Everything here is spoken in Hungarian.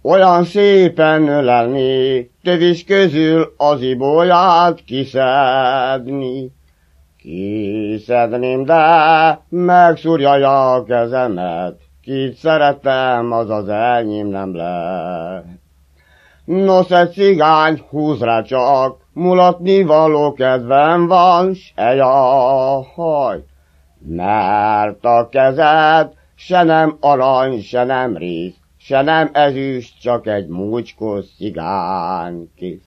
Olyan szépen ölelni, tövis közül az ibolyát kiszedni. Kiszedném, de megszúrja a kezemet, kit szeretem, az az enyém nem lehet. Nos, egy cigány, húz rá csak, mulatni való kedvem van, s ejjaj, mert a kezed se nem arany, se nem rész, se nem ezüst, csak egy múcskos cigánykész.